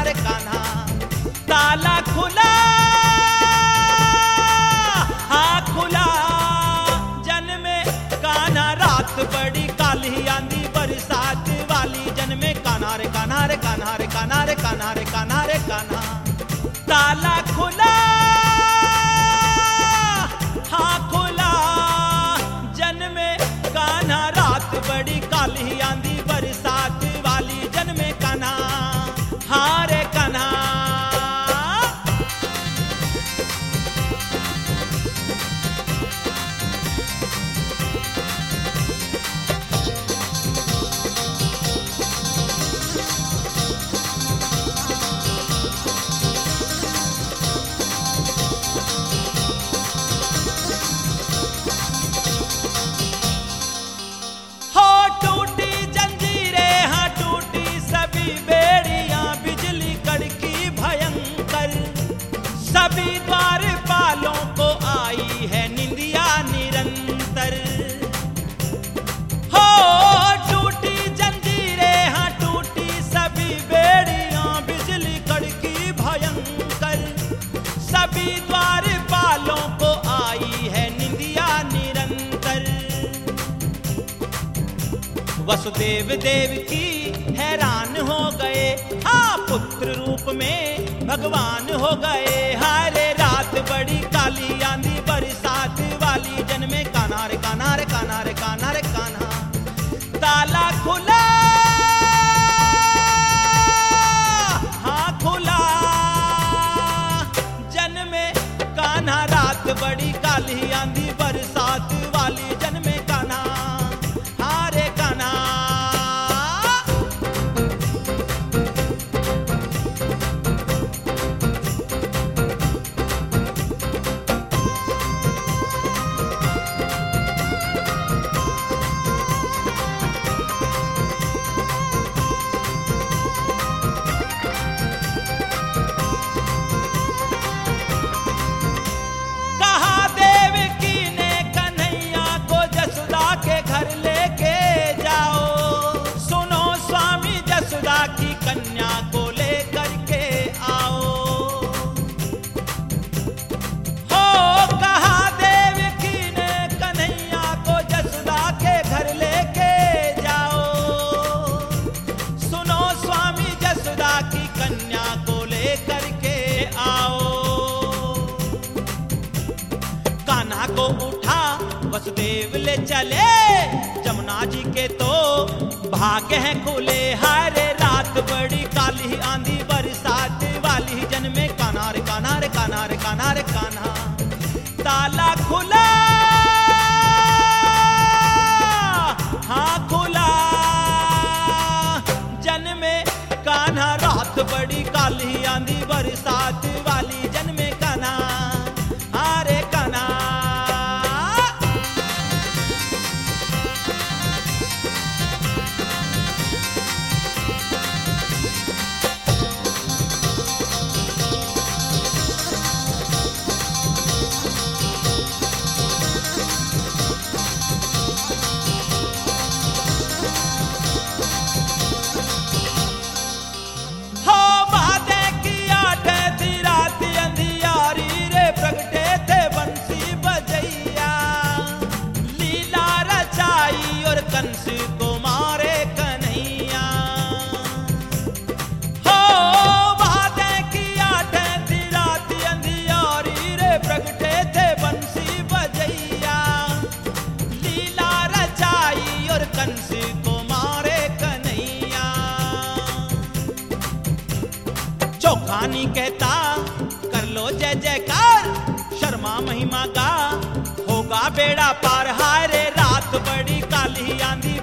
रे कान्हा। ताला खुला हाँ खुला, जन्मे कान्हा रात बड़ी काली आंधी बरसात वाली, जन्मे कान्हा रे कान्हा रे कान्हा रे कान्हा रे कान्हा रे कान्हा रे कान्हा। ताला खुला हाँ खुला, जन्मे कान्हा रात बड़ी काली आंधी बरसात वाली, जन्मे कान्हा हाँ रे कान्हा। सभी द्वारपालों को आई है निंदिया निरंतर। हो टूटी जंजीरें हाँ टूटी सभी बेड़ियां, बिजली कड़की भयंकर। सभी द्वारपालों को आई है निंदिया निरंतर। वसुदेव देव की हैरान हो गए, हाँ पुत्र रूप में भगवान हो गए। हारे रात बड़ी काली आंधी बरसात वाली, जन्मे कान्हा रे कान्हा रे कान्हा रे कान्हा रे कान्हा। ताला खुला हाँ खुला, जन्मे कान्हा रात बड़ी काली आंधी बरसात वाली, जन्मे कान्हा हाँ रे कान्हा। कन्या को लेकर के आओ। हो कहा देवकी ने कन्हैया को जसोदा के घर लेके जाओ। सुनो स्वामी जसोदा की कन्या को लेकर के आओ। कान्हा को उठा वसुदेव ले चले, जमुना जी के तो भाग्य हैं खुले। हारे रात बड़ी काली आंधी बरसात वाली, जन्मे कान्हा रे कान्हा रे कान्हा रे कान्हा रे कान्हा। ताला खुला हाँ खुला, जन्मे कान्हा रात बड़ी काली आंधी बरसात वाली, जन्मे कान्हा हाँ रे कान्हा। कंस को मारे कन्हैया। हो वादे की आठे रात अंधियारी रे, प्रगटे थे बंसी बजैया। लीला रचाई और कंस को मारे कन्हैया। चौखानी कहता कर लो जय जयकार, शर्मा महिमा का होगा बेड़ा पार। हारे रात बड़ी काली आंधी